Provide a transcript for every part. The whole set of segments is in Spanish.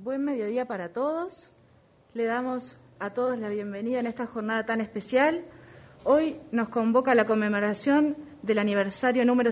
Buen mediodía para todos. Le damos a todos la bienvenida en esta jornada tan especial. Hoy nos convoca la conmemoración del aniversario número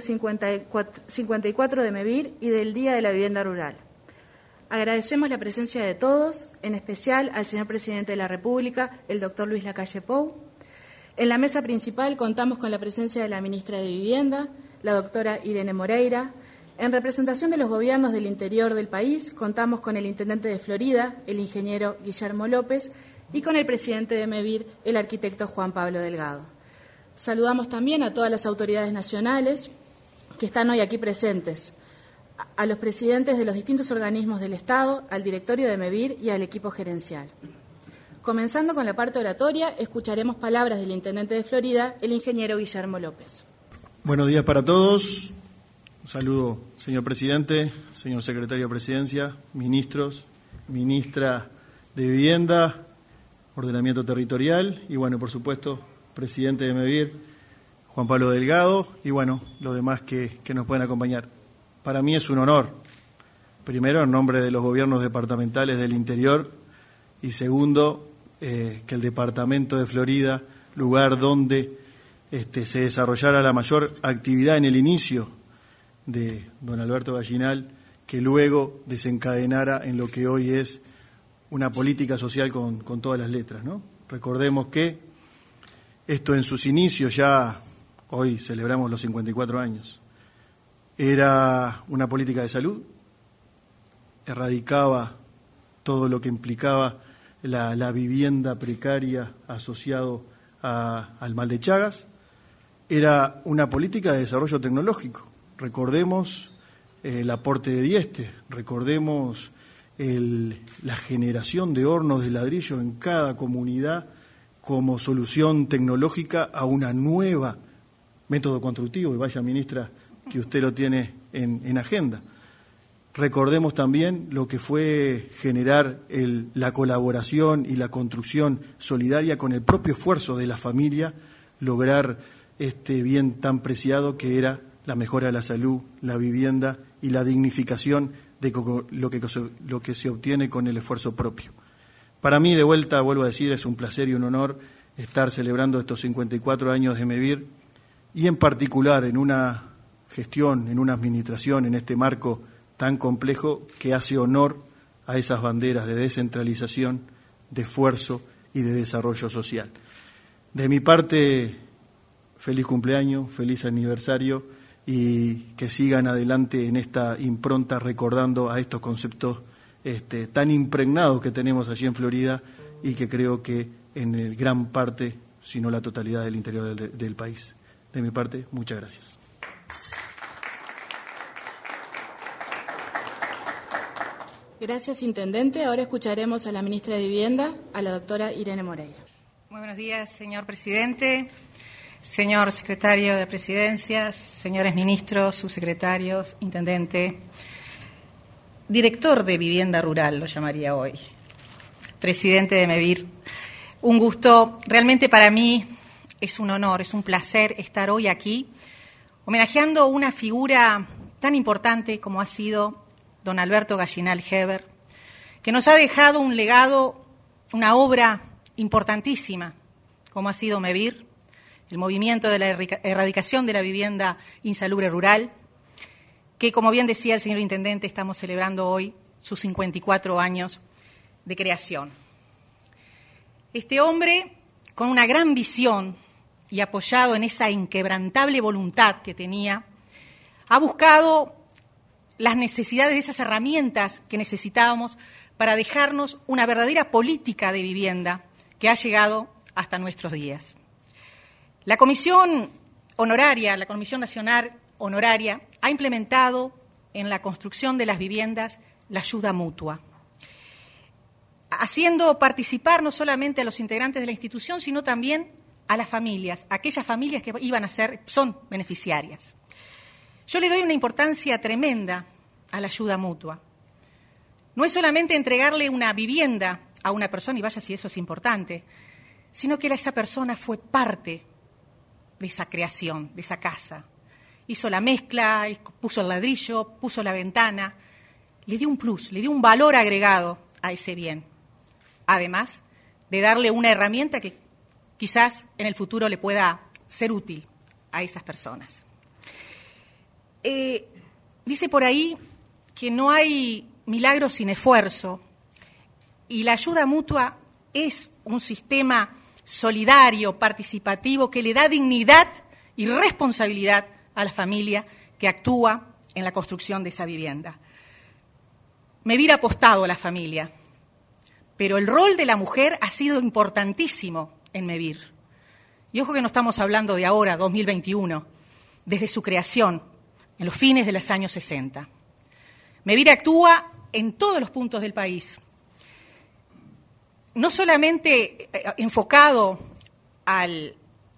54 de MEVIR y del Día de la Vivienda Rural. Agradecemos la presencia de todos, en especial al señor Presidente de la República, el doctor Luis Lacalle Pou. En la mesa principal contamos con la presencia de la Ministra de Vivienda, la doctora Irene Moreira. En representación de los gobiernos del interior del país, contamos con el Intendente de Florida, el ingeniero Guillermo López, y con el Presidente de MEVIR, el arquitecto Juan Pablo Delgado. Saludamos también a todas las autoridades nacionales que están hoy aquí presentes, a los presidentes de los distintos organismos del Estado, al directorio de MEVIR y al equipo gerencial. Comenzando con la parte oratoria, escucharemos palabras del Intendente de Florida, el ingeniero Guillermo López. Buenos días para todos. Un saludo, señor Presidente, señor Secretario de Presidencia, ministros, Ministra de Vivienda, Ordenamiento Territorial y, por supuesto, Presidente de MEVIR, Juan Pablo Delgado y, los demás que nos pueden acompañar. Para mí es un honor, primero, en nombre de los gobiernos departamentales del interior y, segundo, que el Departamento de Florida, lugar donde se desarrollara la mayor actividad en el inicio de don Alberto Gallinal, que luego desencadenara en lo que hoy es una política social con todas las letras, ¿no? Recordemos que esto en sus inicios, ya hoy celebramos los 54 años, era una política de salud, erradicaba todo lo que implicaba la vivienda precaria asociado al mal de Chagas, era una política de desarrollo tecnológico. Recordemos el aporte de Dieste, recordemos la generación de hornos de ladrillo en cada comunidad como solución tecnológica a una nueva método constructivo, y vaya, ministra, que usted lo tiene en agenda. Recordemos también lo que fue generar la colaboración y la construcción solidaria con el propio esfuerzo de la familia, lograr este bien tan preciado que era la mejora de la salud, la vivienda y la dignificación de lo que se obtiene con el esfuerzo propio. Para mí, de vuelta, vuelvo a decir, es un placer y un honor estar celebrando estos 54 años de MEVIR y en particular en una gestión, en una administración, en este marco tan complejo que hace honor a esas banderas de descentralización, de esfuerzo y de desarrollo social. De mi parte, feliz cumpleaños, feliz aniversario y que sigan adelante en esta impronta recordando a estos conceptos tan impregnados que tenemos allí en Florida y que creo que en gran parte, si no la totalidad del interior del país. De mi parte, muchas gracias. Gracias, Intendente. Ahora escucharemos a la Ministra de Vivienda, a la doctora Irene Moreira. Muy buenos días, señor Presidente, señor Secretario de Presidencia, señores ministros, subsecretarios, Intendente, Director de Vivienda Rural, lo llamaría hoy, Presidente de MEVIR. Un gusto, realmente para mí es un honor, es un placer estar hoy aquí, homenajeando una figura tan importante como ha sido don Alberto Gallinal Heber, que nos ha dejado un legado, una obra importantísima, como ha sido MEVIR, el movimiento de la erradicación de la vivienda insalubre rural, que, como bien decía el señor Intendente, estamos celebrando hoy sus 54 años de creación. Este hombre, con una gran visión y apoyado en esa inquebrantable voluntad que tenía, ha buscado las necesidades de esas herramientas que necesitábamos para dejarnos una verdadera política de vivienda que ha llegado hasta nuestros días. La Comisión Honoraria, la Comisión Nacional Honoraria, ha implementado en la construcción de las viviendas la ayuda mutua, haciendo participar no solamente a los integrantes de la institución, sino también a las familias, aquellas familias que son beneficiarias. Yo le doy una importancia tremenda a la ayuda mutua. No es solamente entregarle una vivienda a una persona, y vaya si eso es importante, sino que esa persona fue parte de esa creación, de esa casa. Hizo la mezcla, puso el ladrillo, puso la ventana, le dio un plus, le dio un valor agregado a ese bien, además de darle una herramienta que quizás en el futuro le pueda ser útil a esas personas. Dice por ahí que no hay milagro sin esfuerzo y la ayuda mutua es un sistema solidario, participativo, que le da dignidad y responsabilidad a la familia que actúa en la construcción de esa vivienda. Mevir ha apostado a la familia, pero el rol de la mujer ha sido importantísimo en Mevir. Y ojo que no estamos hablando de ahora, 2021, desde su creación, en los fines de los años 60. Mevir actúa en todos los puntos del país, no solamente enfocado al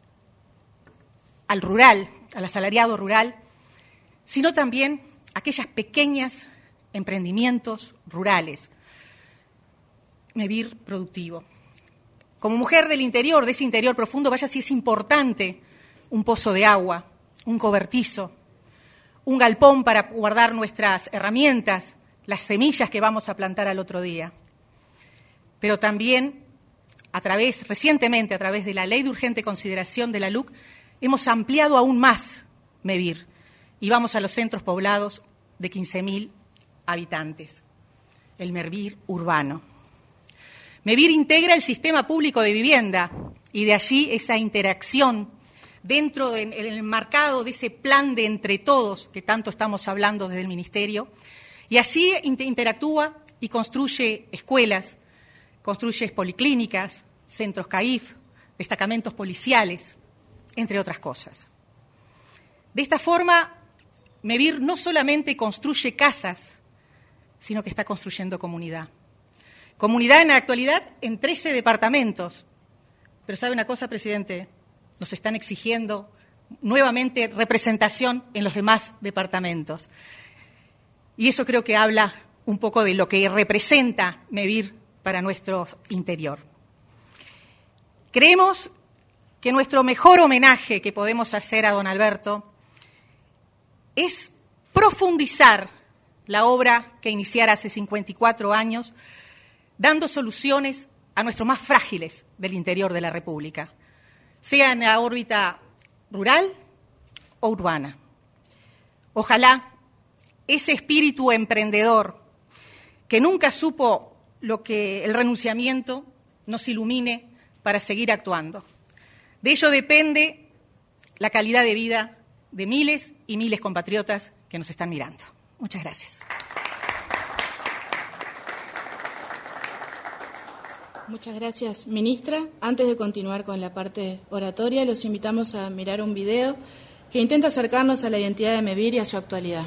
rural, al asalariado rural, sino también aquellas pequeñas emprendimientos rurales. Mevir productivo. Como mujer del interior, de ese interior profundo, vaya si es importante un pozo de agua, un cobertizo, un galpón para guardar nuestras herramientas, las semillas que vamos a plantar al otro día. Pero también, recientemente, a través de la Ley de Urgente Consideración de la LUC, hemos ampliado aún más Mevir y vamos a los centros poblados de 15.000 habitantes, el Mevir urbano. Mevir integra el sistema público de vivienda y de allí esa interacción dentro del enmarcado de ese plan de entre todos que tanto estamos hablando desde el Ministerio, y así interactúa y construye escuelas, construye policlínicas, centros CAIF, destacamentos policiales, entre otras cosas. De esta forma, Mevir no solamente construye casas, sino que está construyendo comunidad. Comunidad en la actualidad en 13 departamentos. Pero ¿sabe una cosa, presidente? Nos están exigiendo nuevamente representación en los demás departamentos. Y eso creo que habla un poco de lo que representa Mevir para nuestro interior. Creemos que nuestro mejor homenaje que podemos hacer a don Alberto es profundizar la obra que iniciara hace 54 años, dando soluciones a nuestros más frágiles del interior de la República, sea en la órbita rural o urbana. Ojalá ese espíritu emprendedor que nunca supo lo que el renunciamiento nos ilumine para seguir actuando. De ello depende la calidad de vida de miles y miles de compatriotas que nos están mirando. Muchas gracias. Muchas gracias, ministra. Antes de continuar con la parte oratoria, los invitamos a mirar un video que intenta acercarnos a la identidad de Mevir y a su actualidad.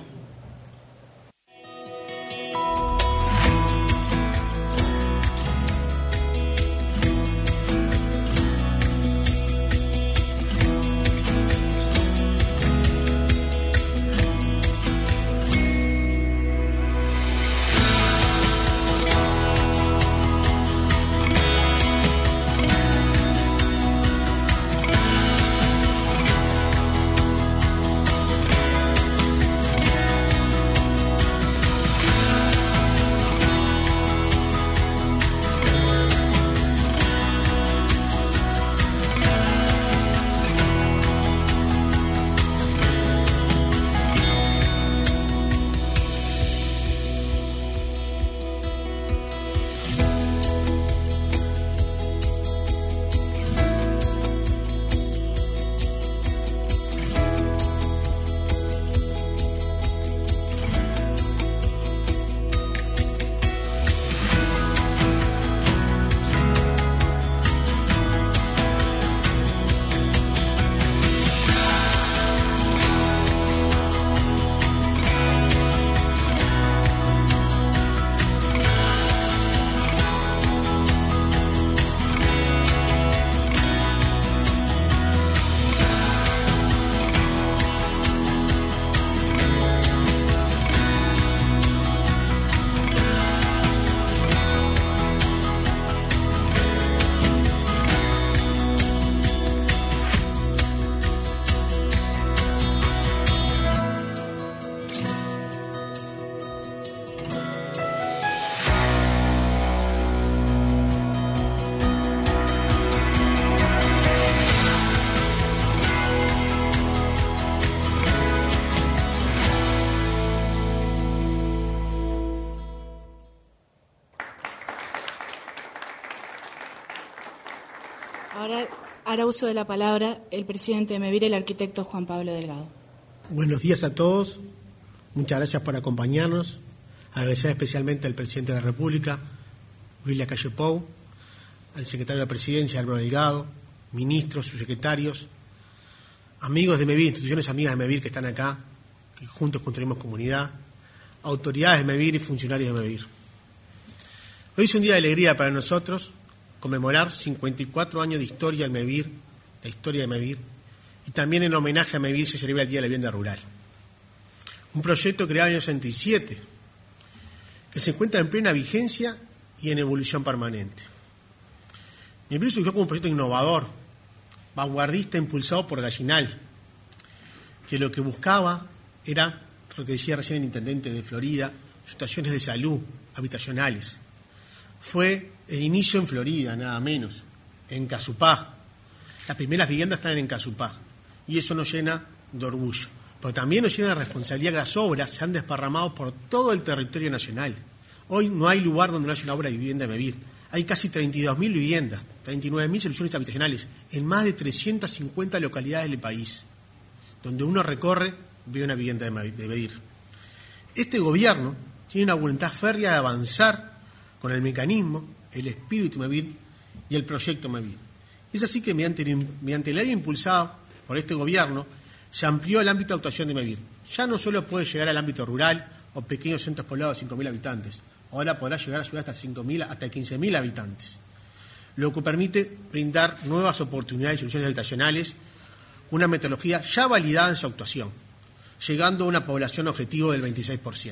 Ahora hará uso de la palabra el presidente de MEVIR, el arquitecto Juan Pablo Delgado. Buenos días a todos. Muchas gracias por acompañarnos. Agradecer especialmente al presidente de la República, Luis Lacalle Pou, al secretario de la Presidencia, Álvaro Delgado, ministros, subsecretarios, amigos de MEVIR, instituciones amigas de MEVIR que están acá, que juntos construimos comunidad, autoridades de MEVIR y funcionarios de MEVIR. Hoy es un día de alegría para nosotros, conmemorar 54 años de historia del MEVIR, la historia de MEVIR, y también en homenaje a MEVIR se celebra el Día de la Vivienda Rural. Un proyecto creado en el año 67, que se encuentra en plena vigencia y en evolución permanente. MEVIR surgió como un proyecto innovador, vanguardista, impulsado por Gallinal, que lo que buscaba era, lo que decía recién el intendente de Florida, situaciones de salud, habitacionales. Fue el inicio en Florida, nada menos, en Casupá. Las primeras viviendas están en Casupá, y eso nos llena de orgullo. Pero también nos llena de responsabilidad que las obras se han desparramado por todo el territorio nacional. Hoy no hay lugar donde no haya una obra de vivienda de MEVIR. Hay casi 32.000 viviendas, 39.000 soluciones habitacionales en más de 350 localidades del país. Donde uno recorre, ve una vivienda de MEVIR. Este gobierno tiene una voluntad férrea de avanzar con el mecanismo, el espíritu MEVIR y el proyecto MEVIR. Es así que mediante la ley impulsada por este gobierno, se amplió el ámbito de actuación de MEVIR. Ya no solo puede llegar al ámbito rural o pequeños centros poblados de 5.000 habitantes, ahora podrá llegar a ciudades hasta 15.000 habitantes, lo que permite brindar nuevas oportunidades y soluciones habitacionales, una metodología ya validada en su actuación, llegando a una población objetivo del 26%.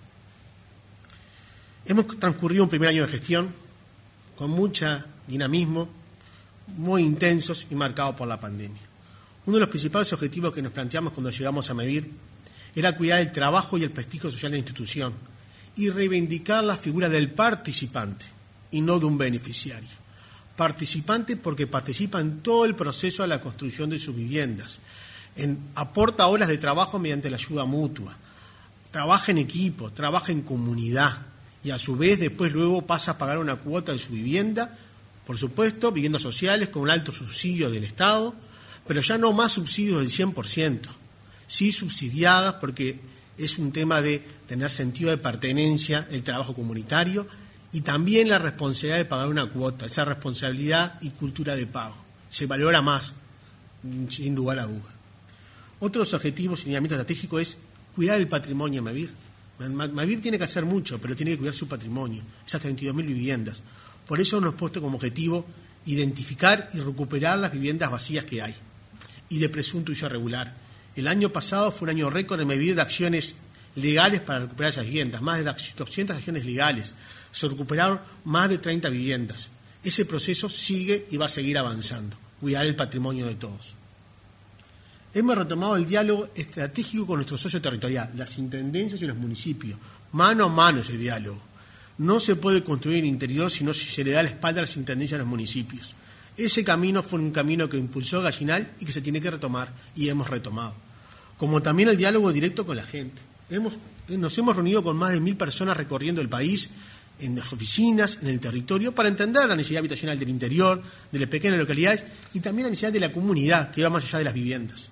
Hemos transcurrido un primer año de gestión con mucho dinamismo, muy intensos y marcados por la pandemia. Uno de los principales objetivos que nos planteamos cuando llegamos a MEVIR era cuidar el trabajo y el prestigio social de la institución y reivindicar la figura del participante y no de un beneficiario. Participante porque participa en todo el proceso de la construcción de sus viviendas, aporta horas de trabajo mediante la ayuda mutua, trabaja en equipo, trabaja en comunidad y a su vez después luego pasa a pagar una cuota de su vivienda, por supuesto, viviendas sociales con un alto subsidio del Estado, pero ya no más subsidios del 100%, sí subsidiadas porque es un tema de tener sentido de pertenencia, el trabajo comunitario y también la responsabilidad de pagar una cuota, esa responsabilidad y cultura de pago. Se valora más, sin lugar a duda. Otros objetivos y lineamientos estratégicos es cuidar el patrimonio de MEVIR. MEVIR tiene que hacer mucho, pero tiene que cuidar su patrimonio, esas 32.000 viviendas. Por eso nos hemos puesto como objetivo identificar y recuperar las viviendas vacías que hay y de presunto uso irregular. El año pasado fue un año récord en MEVIR de acciones legales para recuperar esas viviendas, más de 200 acciones legales, se recuperaron más de 30 viviendas. Ese proceso sigue y va a seguir avanzando, cuidar el patrimonio de todos. Hemos retomado el diálogo estratégico con nuestro socio territorial, las intendencias y los municipios, mano a mano ese diálogo. No se puede construir en el interior si se le da la espalda a las intendencias y a los municipios. Ese camino fue un camino que impulsó Gallinal y que se tiene que retomar, y hemos retomado. Como también el diálogo directo con la gente. Nos hemos reunido con más de 1.000 personas recorriendo el país, en las oficinas, en el territorio, para entender la necesidad habitacional del interior, de las pequeñas localidades, y también la necesidad de la comunidad, que va más allá de las viviendas.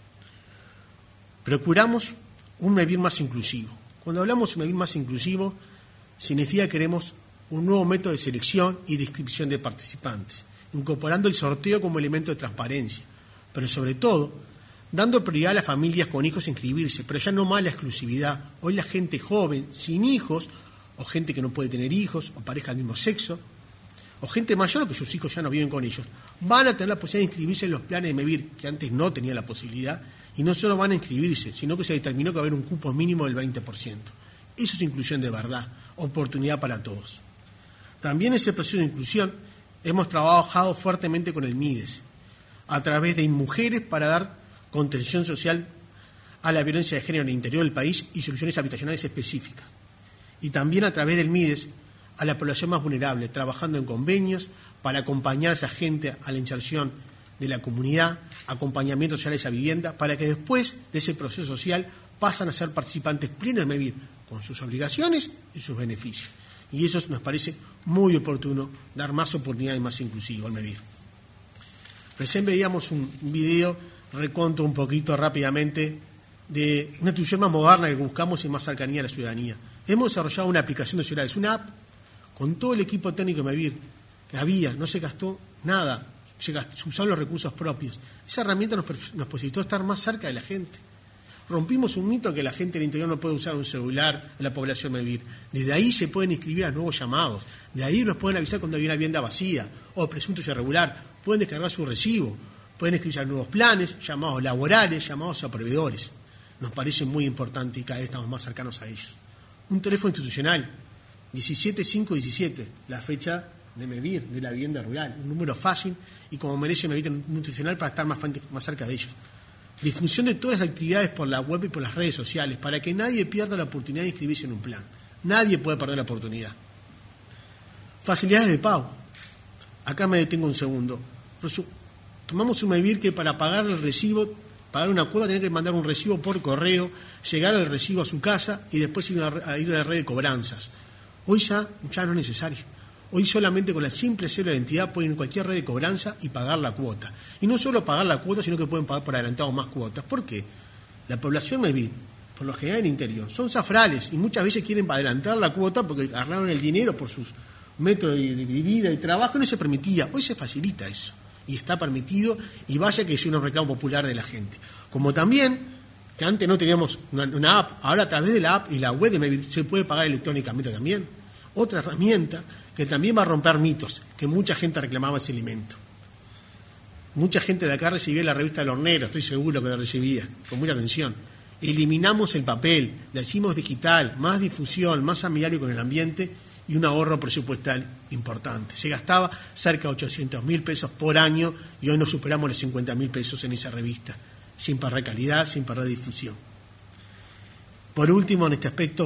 Procuramos un MEVIR más inclusivo. Cuando hablamos de un MEVIR más inclusivo, significa que queremos un nuevo método de selección y de inscripción de participantes, incorporando el sorteo como elemento de transparencia, pero sobre todo dando prioridad a las familias con hijos a inscribirse, pero ya no más la exclusividad. Hoy la gente joven, sin hijos, o gente que no puede tener hijos, o pareja del mismo sexo, o gente mayor que sus hijos ya no viven con ellos, van a tener la posibilidad de inscribirse en los planes de MEVIR, que antes no tenían la posibilidad, y no solo van a inscribirse, sino que se determinó que va a haber un cupo mínimo del 20%. Eso es inclusión de verdad, oportunidad para todos. También en ese proceso de inclusión hemos trabajado fuertemente con el MIDES, a través de Mujeres para dar contención social a la violencia de género en el interior del país y soluciones habitacionales específicas. Y también a través del MIDES a la población más vulnerable, trabajando en convenios para acompañar a esa gente a la inserción de la comunidad, acompañamiento social a esa vivienda, para que después de ese proceso social pasan a ser participantes plenos de MEVIR, con sus obligaciones y sus beneficios. Y eso nos parece muy oportuno, dar más oportunidad y más inclusivo al MEVIR. Recién veíamos un video, reconto un poquito rápidamente, de una institución más moderna que buscamos y más cercanía a la ciudadanía. Hemos desarrollado una aplicación de ciudades, una app con todo el equipo técnico de MEVIR que había, no se gastó nada, se usaron los recursos propios. Esa herramienta nos posibilitó estar más cerca de la gente. Rompimos un mito que la gente del interior no puede usar un celular en la población MEVIR. Desde ahí se pueden inscribir a nuevos llamados, de ahí nos pueden avisar cuando hay una vivienda vacía o presunto irregular, pueden descargar su recibo, pueden inscribirse a nuevos planes, llamados laborales, llamados a proveedores. Nos parece muy importante y cada vez estamos más cercanos a ellos. Un teléfono institucional, 17517, la fecha de MEVIR, de la vivienda rural, un número fácil y como merece MEVIR institucional para estar más cerca de ellos. Difusión de todas las actividades por la web y por las redes sociales, para que nadie pierda la oportunidad de inscribirse en un plan. Nadie puede perder la oportunidad. Facilidades de pago. Acá me detengo un segundo. Tomamos un MEVIR que para pagar el recibo, pagar una cuota, tenía que mandar un recibo por correo, llegar el recibo a su casa y después ir a la red de cobranzas. Hoy ya no es necesario. Hoy solamente con la simple cédula de identidad pueden ir a cualquier red de cobranza y pagar la cuota. Y no solo pagar la cuota, sino que pueden pagar por adelantado más cuotas. ¿Por qué? La población MEVIR, por lo general en el interior, son zafrales y muchas veces quieren adelantar la cuota porque agarraron el dinero por sus métodos de vida y trabajo y no se permitía. Hoy se facilita eso y está permitido y vaya que es un reclamo popular de la gente. Como también, que antes no teníamos una app, ahora a través de la app y la web de MEVIR se puede pagar electrónicamente también. Otra herramienta que también va a romper mitos, que mucha gente reclamaba ese alimento. Mucha gente de acá recibía la revista del hornero, estoy seguro que la recibía, con mucha atención. Eliminamos el papel, la hicimos digital, más difusión, más amigario con el ambiente y un ahorro presupuestal importante. Se gastaba cerca de 800.000 pesos por año y hoy nos superamos los 50.000 pesos en esa revista, sin perder calidad, sin perder difusión. Por último, en este aspecto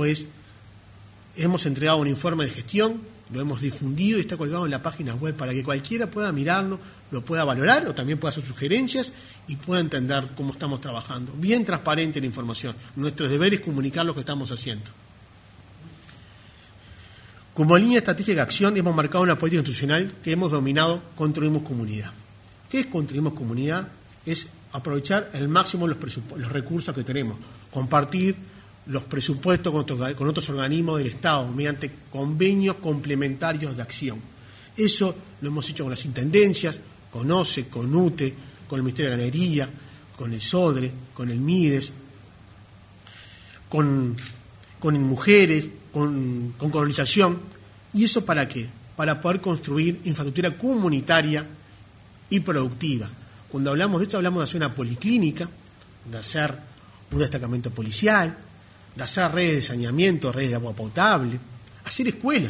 hemos entregado un informe de gestión, lo hemos difundido y está colgado en la página web para que cualquiera pueda mirarlo, lo pueda valorar o también pueda hacer sugerencias y pueda entender cómo estamos trabajando. Bien transparente la información. Nuestro deber es comunicar lo que estamos haciendo. Como línea estratégica de acción hemos marcado una política institucional que hemos dominado Construimos Comunidad. ¿Qué es Construimos Comunidad? Es aprovechar al máximo los recursos que tenemos, compartir los presupuestos con otros organismos del Estado mediante convenios complementarios de acción. Eso lo hemos hecho con las intendencias, con OCE, con UTE, con el Ministerio de Ganadería, con el SODRE, con el MIDES, con mujeres, con colonización. ¿Y eso para qué? Para poder construir infraestructura comunitaria y productiva. Cuando hablamos de esto, hablamos de hacer una policlínica, de hacer un destacamento policial, de hacer redes de saneamiento, redes de agua potable, hacer escuelas.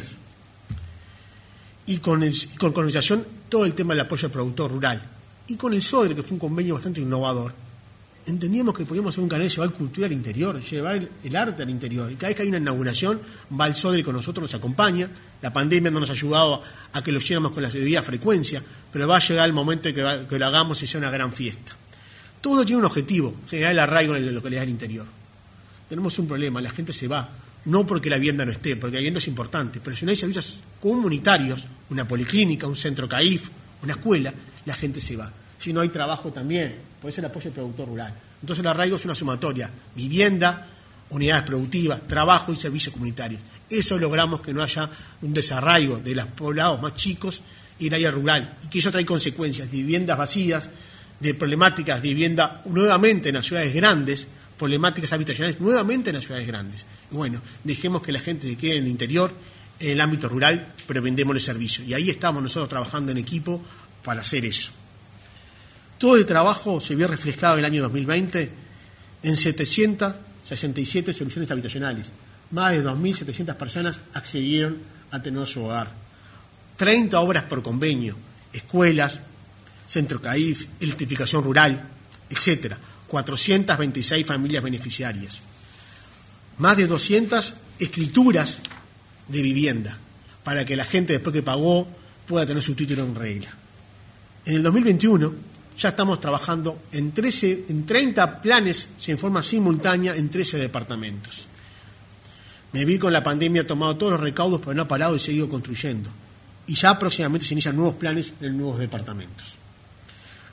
Y con colonización, todo el tema del apoyo al productor rural. Y con el SODRE, que fue un convenio bastante innovador, entendíamos que podíamos hacer un canal de llevar cultura al interior, llevar el arte al interior. Y cada vez que hay una inauguración, va el SODRE con nosotros, nos acompaña. La pandemia no nos ha ayudado a que lo llevemos con la debida frecuencia, pero va a llegar el momento de que lo hagamos y sea una gran fiesta. Todo tiene un objetivo, generar el arraigo en la localidad del interior. Tenemos un problema, la gente se va, no porque la vivienda no esté, porque la vivienda es importante, pero si no hay servicios comunitarios, una policlínica, un centro CAIF, una escuela, la gente se va. Si no hay trabajo también, puede ser el apoyo al productor rural. Entonces el arraigo es una sumatoria, vivienda, unidades productivas, trabajo y servicios comunitarios. Eso logramos que no haya un desarraigo de los poblados más chicos y el área rural, y que eso trae consecuencias de viviendas vacías, de problemáticas de vivienda nuevamente en las ciudades grandes, problemáticas habitacionales nuevamente en las ciudades grandes. Y bueno, dejemos que la gente se quede en el interior, en el ámbito rural, pero vendemos el servicio. Y ahí estamos nosotros trabajando en equipo para hacer eso. Todo el trabajo se vio reflejado en el año 2020 en 767 soluciones habitacionales. Más de 2.700 personas accedieron a tener su hogar. 30 obras por convenio, escuelas, centro CAIF, electrificación rural, etcétera. 426 familias beneficiarias. Más de 200 escrituras de vivienda para que la gente después que pagó pueda tener su título en regla. En el 2021 ya estamos trabajando en 30 planes en forma simultánea en 13 departamentos. MEVIR con la pandemia ha tomado todos los recaudos, pero no ha parado y seguido construyendo. Y ya próximamente se inician nuevos planes en nuevos departamentos.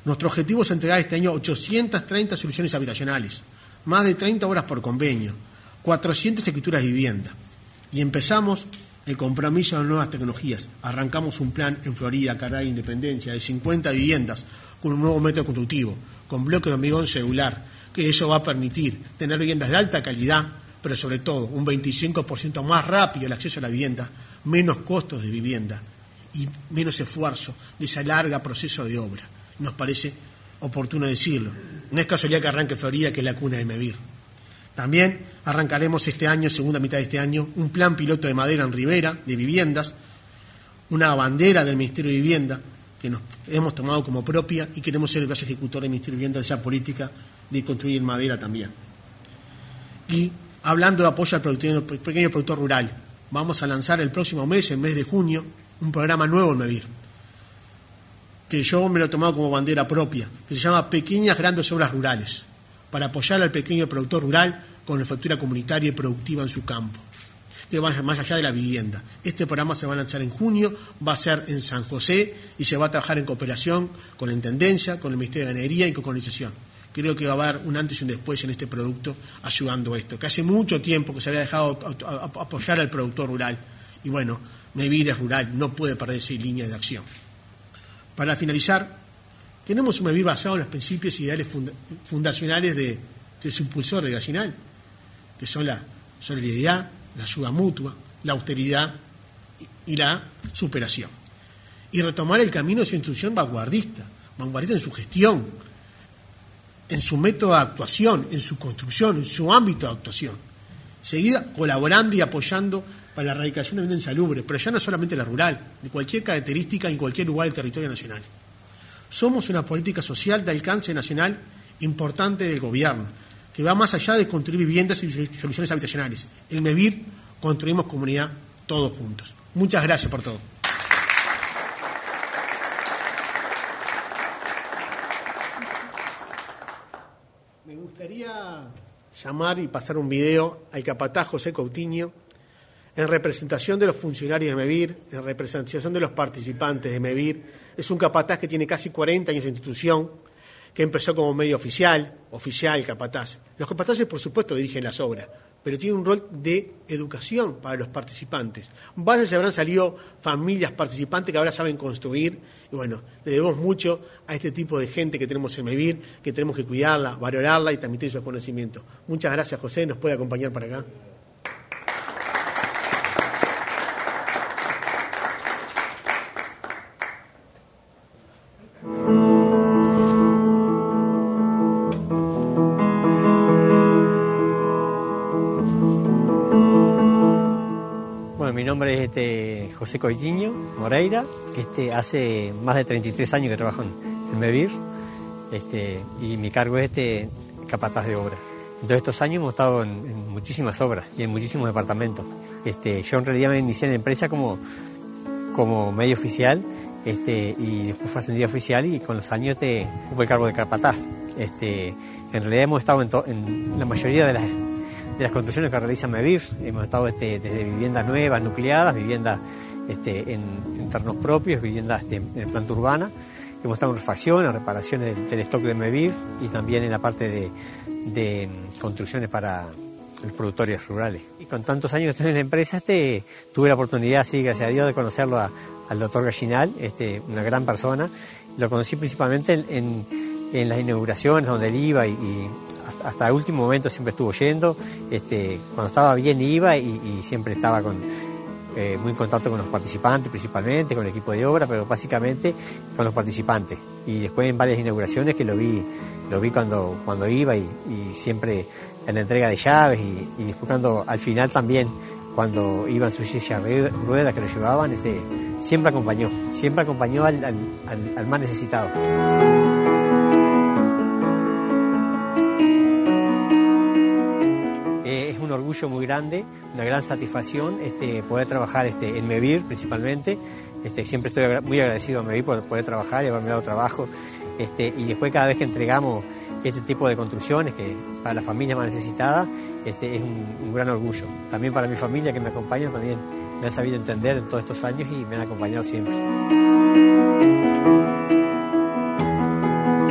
Nuestro objetivo es entregar este año 830 soluciones habitacionales, más de 30 obras por convenio, 400 escrituras de vivienda. Y empezamos el compromiso de nuevas tecnologías. Arrancamos un plan en Florida, Caray, Independencia, de 50 viviendas con un nuevo método constructivo, con bloques de hormigón celular, que eso va a permitir tener viviendas de alta calidad, pero sobre todo un 25% más rápido el acceso a la vivienda, menos costos de vivienda y menos esfuerzo de ese largo proceso de obra. Nos parece oportuno decirlo. No es casualidad que arranque Florida, que es la cuna de MEVIR. También arrancaremos este año, segunda mitad de este año, un plan piloto de madera en Rivera, de viviendas, una bandera del Ministerio de Vivienda que nos hemos tomado como propia y queremos ser el brazo ejecutor del Ministerio de Vivienda de esa política de construir en madera también. Y hablando de apoyo al pequeño productor rural, vamos a lanzar el próximo mes, el mes de junio, un programa nuevo en MEVIR, que yo me lo he tomado como bandera propia, que se llama Pequeñas Grandes Obras Rurales, para apoyar al pequeño productor rural con la factura comunitaria y productiva en su campo, que vaya más allá de la vivienda. Este programa se va a lanzar en junio, va a ser en San José y se va a trabajar en cooperación con la Intendencia, con el Ministerio de Ganadería y con colonización. Creo que va a haber un antes y un después en este producto ayudando a esto, que hace mucho tiempo que se había dejado apoyar al productor rural. Y bueno, MEVIR es rural, no puede perderse línea de acción. Para finalizar, tenemos un MEVIR basado en los principios e ideales fundacionales de su impulsor de Gallinal, que son la solidaridad, la ayuda mutua, la austeridad y la superación. Y retomar el camino de su institución vanguardista en su gestión, en su método de actuación, en su construcción, en su ámbito de actuación. Seguir colaborando y apoyando para la erradicación de vivienda insalubre, pero ya no solamente la rural, de cualquier característica en cualquier lugar del territorio nacional. Somos una política social de alcance nacional importante del gobierno, que va más allá de construir viviendas y soluciones habitacionales. En MEVIR construimos comunidad todos juntos. Muchas gracias por todo. Me gustaría llamar y pasar un video al capataz José Coutinho, en representación de los funcionarios de MEVIR, en representación de los participantes de MEVIR. Es un capataz que tiene casi 40 años de institución, que empezó como medio oficial, capataz. Los capataces, por supuesto, dirigen las obras, pero tiene un rol de educación para los participantes. Vaya, se habrán salido familias participantes que ahora saben construir, y bueno, le debemos mucho a este tipo de gente que tenemos en MEVIR, que tenemos que cuidarla, valorarla y transmitir sus conocimientos. Muchas gracias, José, ¿nos puede acompañar para acá? Mi nombre es José Coutinho Moreira, que hace más de 33 años que trabajo en MEVIR, y mi cargo es capataz de obra. En todos estos años hemos estado en muchísimas obras y en muchísimos departamentos. Yo en realidad me inicié en la empresa como medio oficial, y después fui ascendido a oficial y con los años ocupé el cargo de capataz. En realidad hemos estado en la mayoría de las construcciones que realiza MEVIR. Hemos estado desde viviendas nuevas, nucleadas, viviendas en terrenos propios, viviendas en planta urbana. Hemos estado en refacciones, reparaciones del stock de MEVIR y también en la parte de construcciones para los productores rurales. Y con tantos años que estoy en la empresa, tuve la oportunidad, sí, gracias a Dios, de conocerlo al doctor Gallinal, una gran persona. Lo conocí principalmente en las inauguraciones donde él iba y hasta el último momento siempre estuvo yendo. Cuando estaba bien iba y siempre estaba muy en contacto con los participantes, principalmente con el equipo de obra, pero básicamente con los participantes. Y después en varias inauguraciones que lo vi cuando iba y siempre en la entrega de llaves y después al final también cuando iban sus sillas ruedas que lo llevaban, siempre acompañó al más necesitado. Un orgullo muy grande, una gran satisfacción poder trabajar en MEVIR principalmente. Siempre estoy muy agradecido a MEVIR por poder trabajar y haberme dado trabajo. Y después cada vez que entregamos este tipo de construcciones que para la familia más necesitada, es un gran orgullo. También para mi familia que me acompaña, también me han sabido entender en todos estos años y me han acompañado siempre.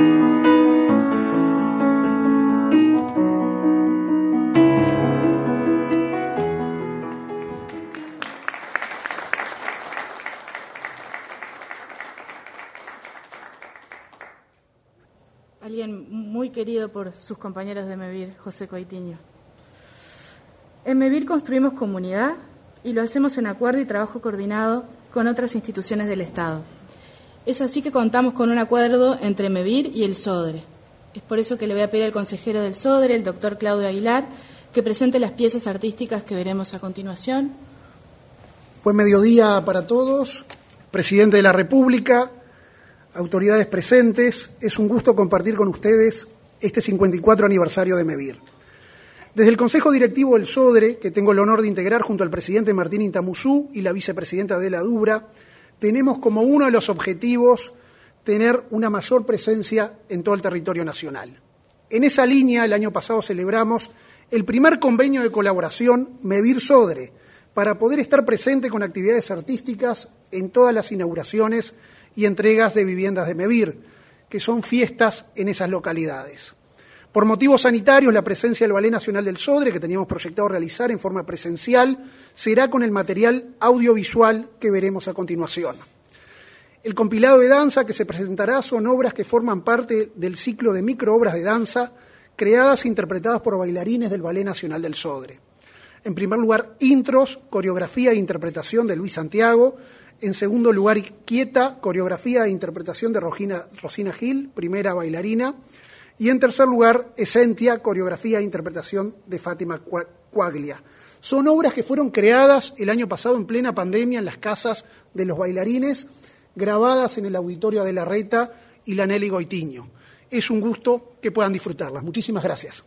alguien muy querido por sus compañeros de MEVIR, José Coitiño. En MEVIR construimos comunidad y lo hacemos en acuerdo y trabajo coordinado con otras instituciones del Estado. Es así que contamos con un acuerdo entre MEVIR y el SODRE. Es por eso que le voy a pedir al consejero del SODRE, el doctor Claudio Aguilar, que presente las piezas artísticas que veremos a continuación. Buen mediodía para todos, presidente de la República, autoridades presentes. Es un gusto compartir con ustedes este 54 aniversario de MEVIR. Desde el Consejo Directivo del SODRE, que tengo el honor de integrar junto al presidente Martín Intamuzú y la vicepresidenta Adela Dubra, tenemos como uno de los objetivos tener una mayor presencia en todo el territorio nacional. En esa línea, el año pasado celebramos el primer convenio de colaboración MEVIR-SODRE para poder estar presente con actividades artísticas en todas las inauguraciones y entregas de viviendas de MEVIR, que son fiestas en esas localidades. Por motivos sanitarios, la presencia del Ballet Nacional del SODRE, que teníamos proyectado realizar en forma presencial, será con el material audiovisual que veremos a continuación. El compilado de danza que se presentará son obras que forman parte del ciclo de microobras de danza creadas e interpretadas por bailarines del Ballet Nacional del SODRE. En primer lugar, intros, coreografía e interpretación de Luis Santiago. En segundo lugar, quieta, coreografía e interpretación de Rosina Gil, primera bailarina. Y en tercer lugar, Esentia, coreografía e interpretación de Fátima Cuaglia. Son obras que fueron creadas el año pasado en plena pandemia en las casas de los bailarines, grabadas en el auditorio de la Reta y la Nelly Goitiño. Es un gusto que puedan disfrutarlas. Muchísimas gracias.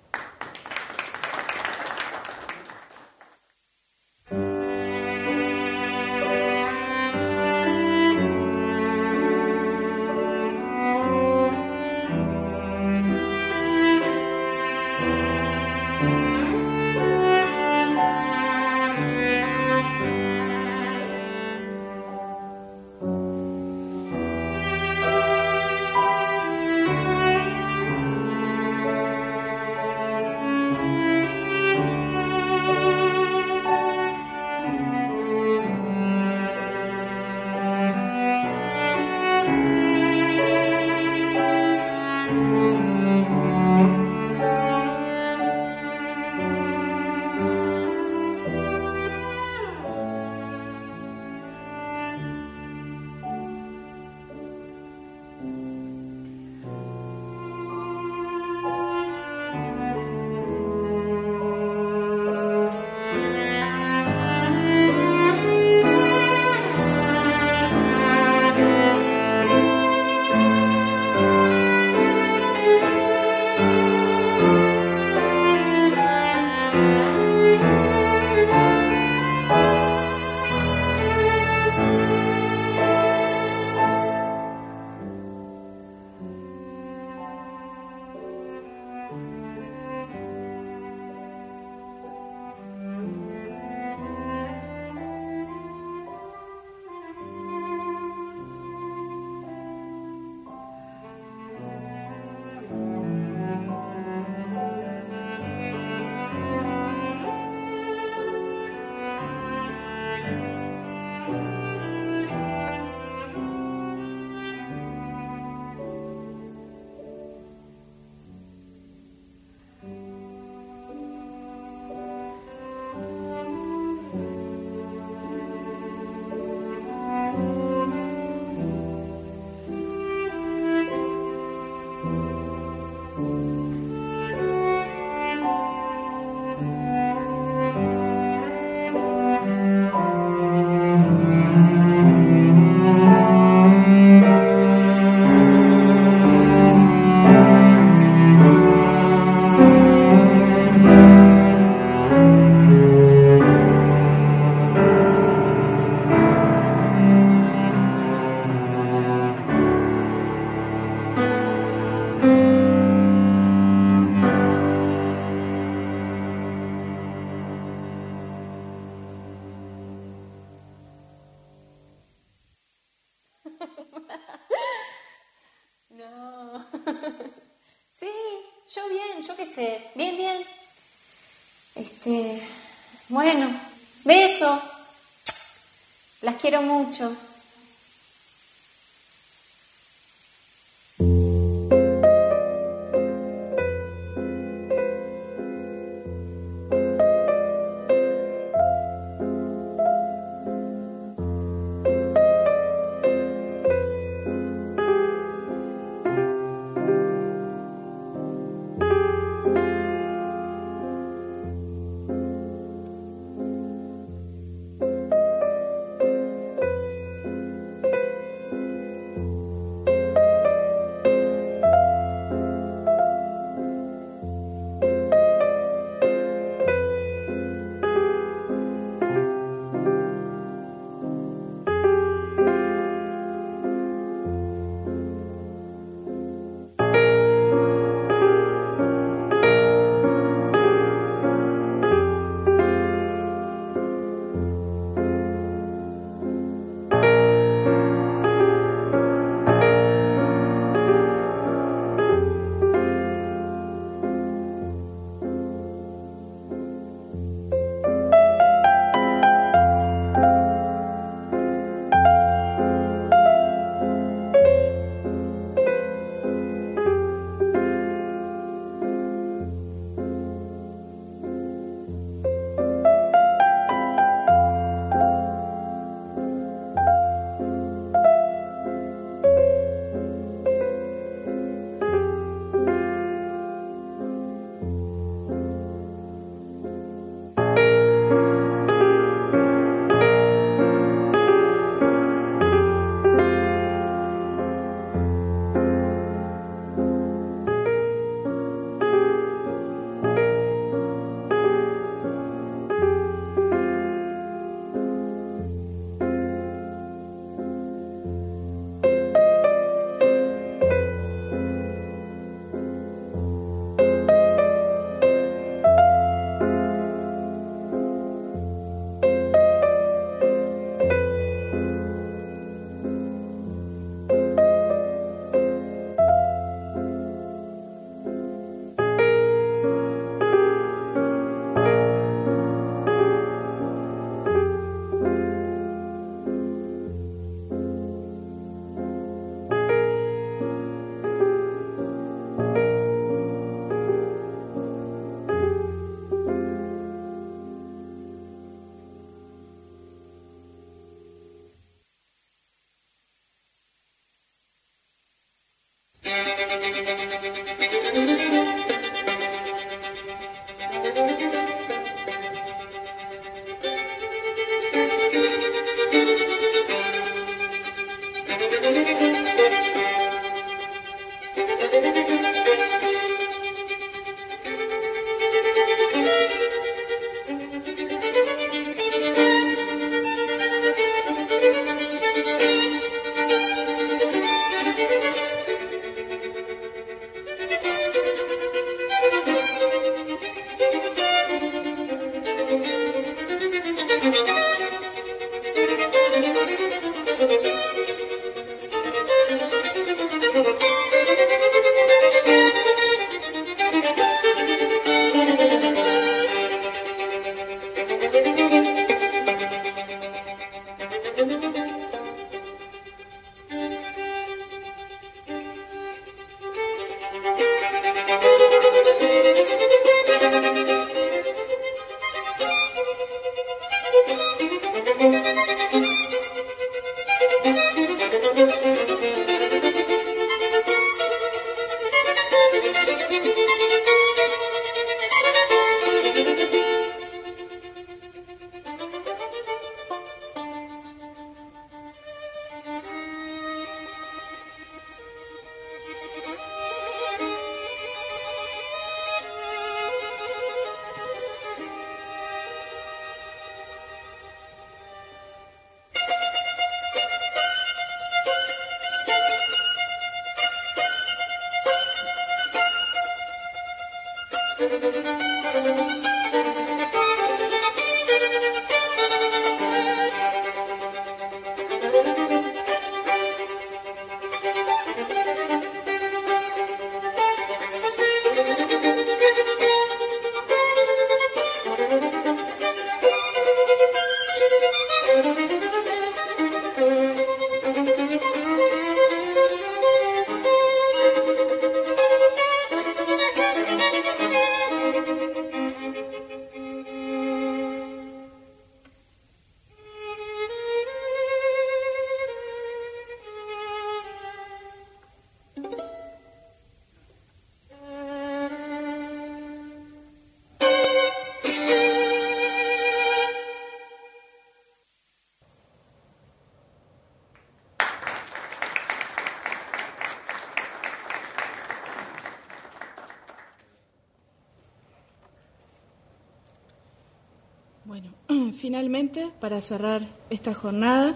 No. Sí, yo bien, yo qué sé. Bien, bien. Bueno, beso. Las quiero mucho. Bueno, finalmente, para cerrar esta jornada,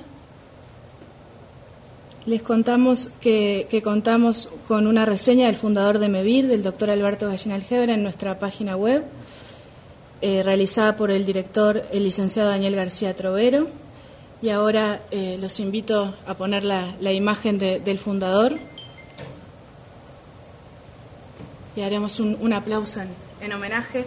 les contamos que contamos con una reseña del fundador de MEVIR, del doctor Alberto Gallinal-Gebra, en nuestra página web, realizada por el director, el licenciado Daniel García Trovero. Y ahora los invito a poner la imagen del fundador y haremos un aplauso en homenaje.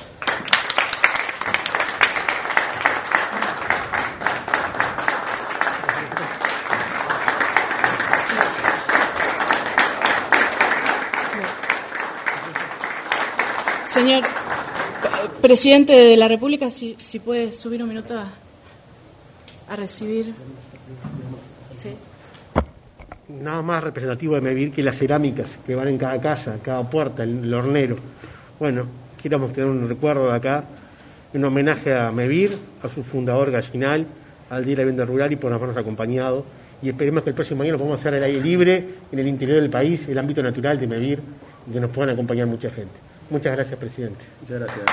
Señor Presidente de la República, si puede subir un minuto a recibir. Sí. Nada más representativo de MEVIR que las cerámicas que van en cada casa, en cada puerta, el hornero. Bueno, queremos tener un recuerdo de acá, un homenaje a MEVIR, a su fundador Gallinal, al Día de la Vivienda Rural y por habernos acompañado. Y esperemos que el próximo año lo podamos hacer al aire libre, en el interior del país, el ámbito natural de MEVIR, y que nos puedan acompañar mucha gente. Muchas gracias, presidente. Muchas gracias.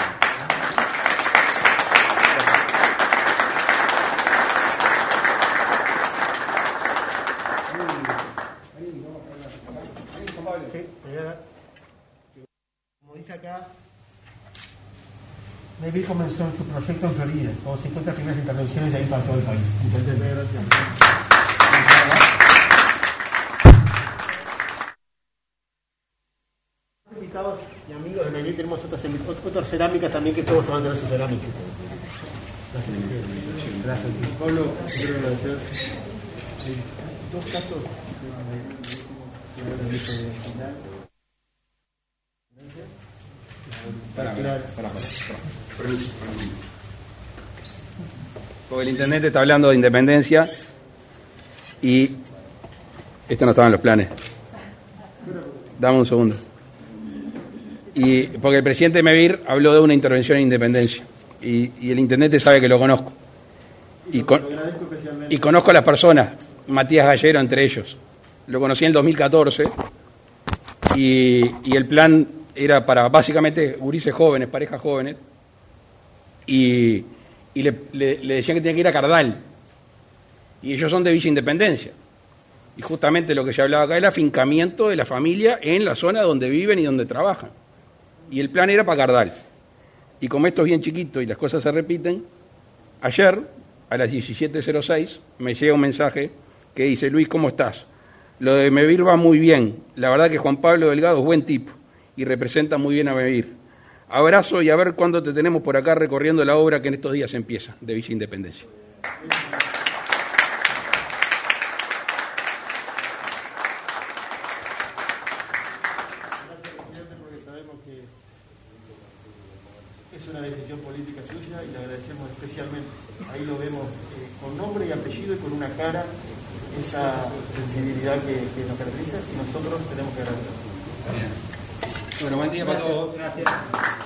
Como dice acá, MEVIR comenzó su proyecto en Florida, con 50 primeras intervenciones de ahí para todo el país. Muchas gracias. Invitados y amigos de MEVIR, tenemos otras cerámicas también que todos van a tener su cerámica. Gracias. Pablo, quiero agradecer. Hay dos casos Porque el internet está hablando de independencia y esto no estaba en los planes. Dame un segundo. Y porque el presidente de MEVIR habló de una intervención en Independencia. Y el intendente sabe que lo conozco. Y conozco a las personas, Matías Gallero entre ellos. Lo conocí en el 2014 y el plan era para básicamente gurises jóvenes, parejas jóvenes, y le decían que tenía que ir a Cardal. Y ellos son de Villa Independencia. Y justamente lo que se hablaba acá es el afincamiento de la familia en la zona donde viven y donde trabajan. Y el plan era para Cardal. Y como esto es bien chiquito y las cosas se repiten, ayer, a las 17:06, me llega un mensaje que dice: Luis, ¿cómo estás? Lo de MEVIR va muy bien. La verdad que Juan Pablo Delgado es buen tipo y representa muy bien a MEVIR. Abrazo y a ver cuándo te tenemos por acá recorriendo la obra que en estos días empieza, de Villa Independencia. Es una decisión política suya y le agradecemos especialmente. Ahí lo vemos con nombre y apellido y con una cara, esa sensibilidad que nos caracteriza y nosotros tenemos que agradecer. Bueno, buen día para todos. Gracias.